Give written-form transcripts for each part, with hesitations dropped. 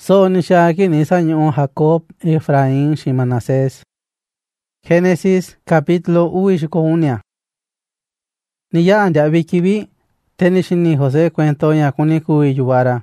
So nishaki nisaño Jacob, Efraín y Manasés. Génesis capítulo 1. Ni ya anda vikibi, tenishini José cuento ya kuniku y yubara.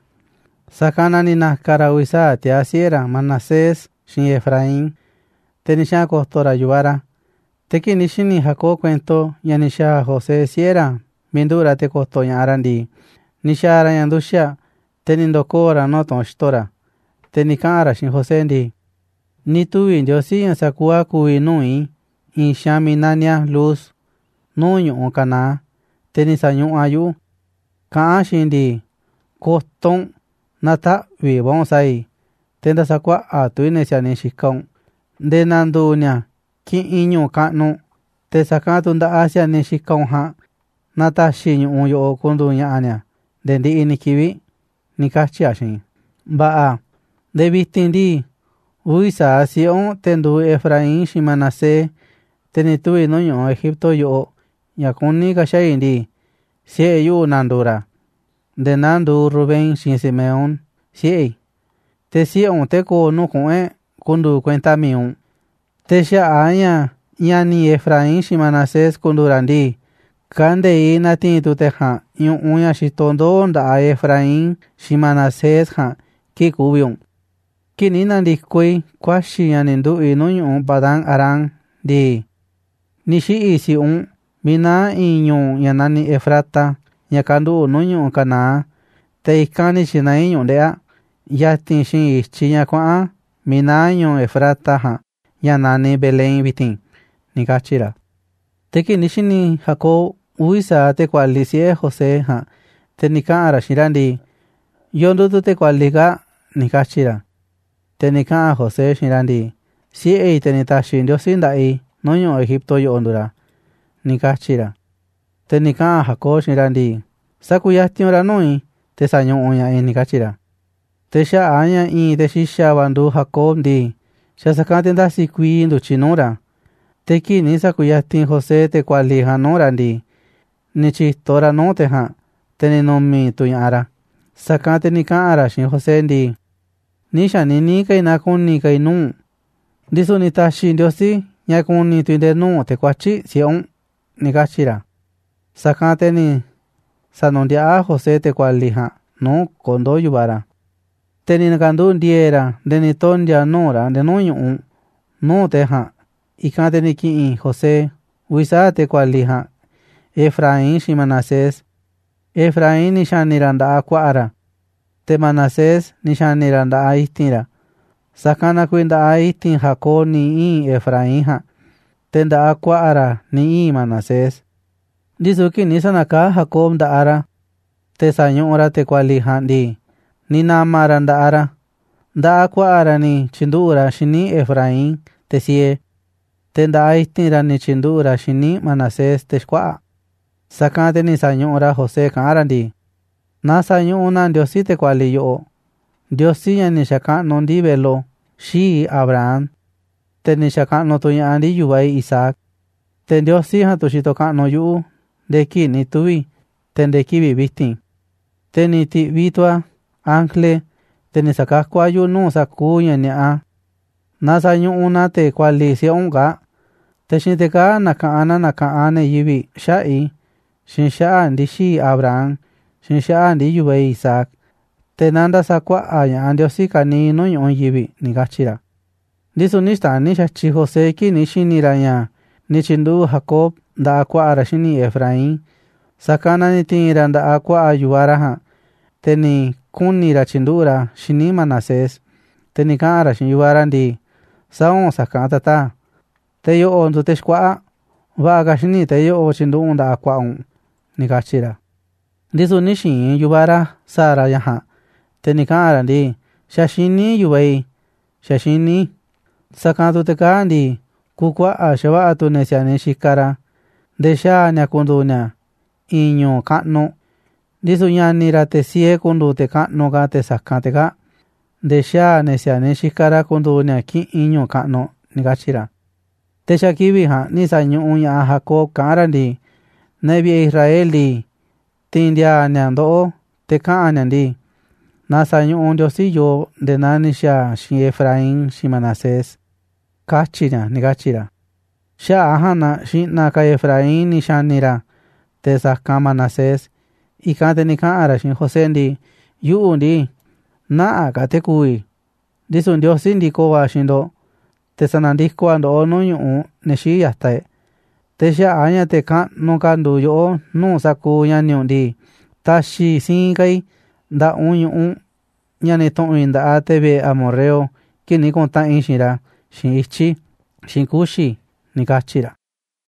Sakana ni naskarawiza te asiera Manasés y Efraín. Tenisha costora yubara. Teki nishini Jacob cuento ya nisha José siera. Mindura te costo ya arandi. Nisha arayandusha. Tenindokora no tonstora. Tenikara shin José ndi. Ni tuvi ndiosi en sakua kui nui. In shami nania luz. Nuño o kana. Tenisaño ayu. Kaa shindi. Koston. Nata vi bonsai. Tenda sakua atuinesia ni shikon. De nandunya. Ki inyo kanu. Te sakatunda asia ni shikon ha. Nata shinyo uyo kundunya anya. Dendi inikiwi. Nikachi ashin. Baa. De vistindi. Uisa asion tendu Efraín y Manasé. Tenitui noño Egipto yo. Yakuni kashayindi. Sie yu nandura. De nandu Rubén y Simeón. Sie. Te sion teko no kue. Kundu cuenta miun. Te sha anya. Yani Efraín y Manasés kundurandi. Kande ina tintu teja. Yun unya shitondo da Efraín y Manasés ha. Kikubion. Kinina dikui kwashi yanindu inuño Padán Arán di. Nishi isi mina iño yanani Efrata yakandu nuño kana. Te ikani shina iño dea. Yatin shin ichiña kwa mina iño Efrata ha. Yanani Belén vitin. Nikachira. Teki nishini Jacob uisa te kualisie José ha. Te nika arashirandi. Yondu te kualiga nikachira. Tenika José shirandi. Si ei tenita shindio sindai. Noño Egipto yo ondura. Nikachira. Tenika Jacob shirandi. Sakuyastion noi. Te saño oña en nikachira. Te sha aña y te shisha bandu Jacob di. Sha sakatenda sikui indu chinura. Teki ni sakuyastin José te kualija norandi. Ni chistora no teja. Teninomi tuyara. Sakate nika ara shin José di. Nisha ni kai na kuni kai nu. Disu ni tashi ndiosi. Nya kuni tuinde nu te kwachi sion. Nikachira. Sakate ni. Sanondia José te kualija. No kondo yubara. Teni nakandu ndiera. Deni tondia nora. De nuñu. No teja. Ikante ni ki José. Uisa te kualija. Efraín y Manasés. Efraín nisha niranda akwara. Te Manasés nisha niranda aistira. Sakana kuinda aistin Jacob ni Efraín ha. Tenda akwara ni Manasés. Disuki nisanaka Jacob da ara. Te saño ora te kualijan di. Ni namaran da ara. Da akwara ni chindura shini Efraín te sie. Tenda aistira ni chindura shini Manasés te shkwa. Sakante ni saño ora José kanarandi. Na saño una Diosi te kuali yo. Diosi ya ni shaka no di velo. Shi Abraham. Te ni shaka no tuya andi yubai Isaac. Te Diosi ha tushito ka no yu. De ki ni tuvi. Ten de ki vivistin. Te ni ti vitua. Angle. Te ni saka kwa yu no sakuya ni a. Na saño una te kuali si onga. Te shinteka naka ane yivi. Shai. Shinsha andi shi Abraham. Shinsha andi yubai Isaac. Tenanda sakwa aya andiosi kani no yon yibi nikachira. Disu nista nisha chi José ki nishi niraya. Nichindu Jacob da akwa arashini Efraín. Sakana nitira da akwa ayuaraha. Teni kunira chindura shini Manasés. Teni kara shin yuarandi. Saon sakatata. Teyo ondu teshkwa. Vaga shini teyo chindu unda akwa nikachira. Disu nishi yubara sara yaha. Tenikara ndi. Shashini yubai. Shashini. Sakatu tekandi. Kukwa ashewa atunesia nishikara. Desha nyakundunya. Inyo kano. Disu nyanira te sie kundu te kano ka te sakateka. Desha nesia nishikara kundunya ki inyo kano nikachira. Tesha kibi ha nisa nyu unya Jacob karandi. Nebi Israel di. Tindia nyando te kaanyandi. nasañu'u Ndiosi yoo nde nani xaa xiin Efraín xiin Manasés kachi ña ni kachi ra xa'a jana xi'na ka Efraín ni xani ra te sakan Manasés ikan te ni ka'an ra xiin José ndi yu'u ndi na'a ka te kuvi ndisu Ndiosi ndiko va xiin ndo te sanandiko'a ndo'o nuu ñu'u ne xii yatae te xa'a ña te ka'nu ka nduu yo'o nuu sakuu ñaniun ndi taxi siin kai nda'un ñu'u ña nitu'in nda'a te ve'e amorreo kini kunta'in xiin ra xiin ichi xiin kuxi ni kachi ra.